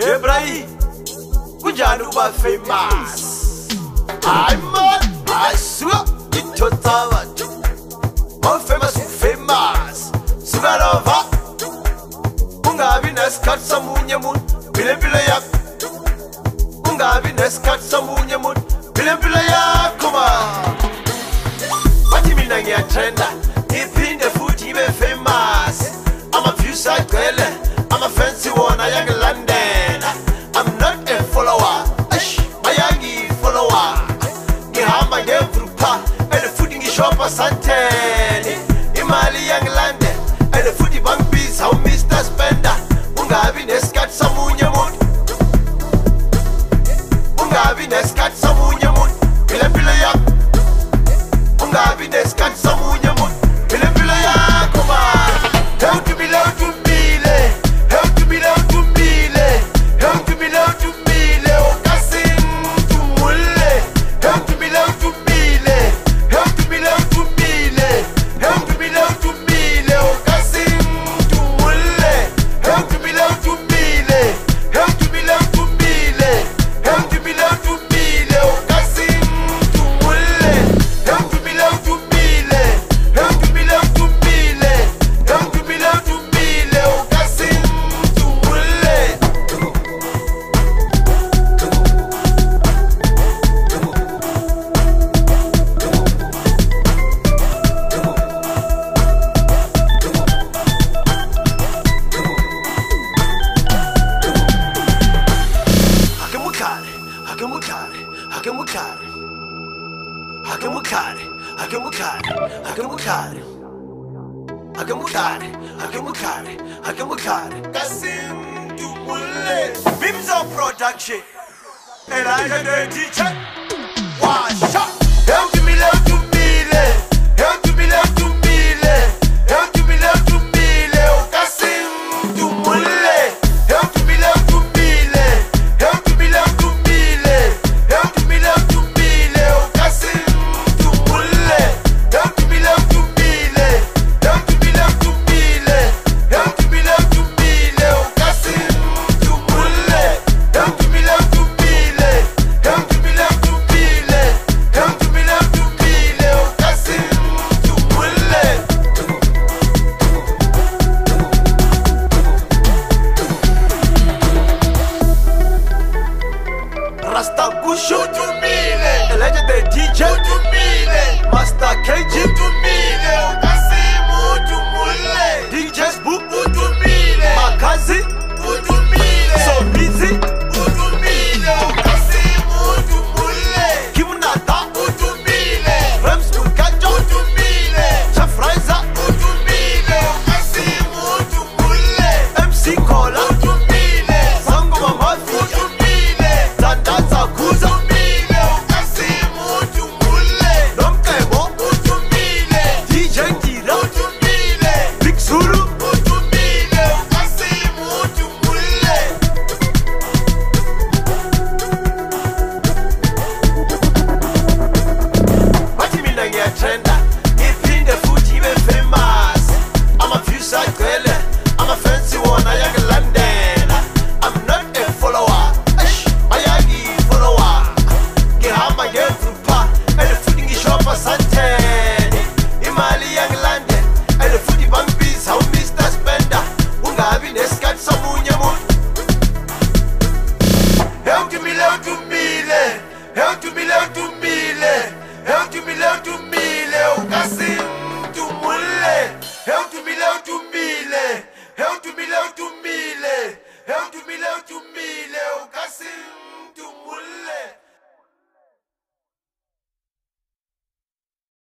Debray, Ujanu ba famous. I'm I swear it to Tawa. More famous, Sugarova. Ungavinas cut some munyamun, Bilipilaya. Ungavinas cut some munyamun, Bilipilaya. Come on. What you mean, I trender? If in the food, you be famous. I'm a few side girl. I'm a fancy one, a young London. I'm not a follower. My young follower. Gihama game frupa. And the food in the shop of Santani. Imali young London. And the foodie bank piece. How Mr. Spender. Ungavi Nescat Samunyamun. Ungavi Nescat Samunyamun. Pilapilaya. Ungavi Nescat Samunyamun. Pilapilaya. Come on. Help to be loud to me. Help to be loud to me. Help to be loud to me. Oh, Cassim to Mule. Help to be loud to me. Help to be loud to me. Help to be loud to me. Oh, Cassim to Mule. Help to be loud to me. Help to be loud to me. Help to be loud to me. Oh, Cassim to Mule. Help to be loud to me. Help to be loud to me. Help to be loud to me. Oh, Cassim to Mule. Cassim to Mule. Bimzo production. And I got the teacher. Wash up. Help to me, love to me. Help to me, love to me. Help to me, love to me. Oh, Cassim to Mule. Help to me, love to me. Help to me, love to me. Help to me, love to me. Oh, Cassim to Mule. Help to me, love to me. Help to me, love to me. Help to me, love to me. Oh, Cassim to Mule. Help to me, love to me. Help to me, love to me. Help to me, love to me. Oh, Cassim to Mule. Rasta Gushu to me, the legendary DJ to me, Master KG to me, Cassim to Mule, DJ's Book to me, Makazi.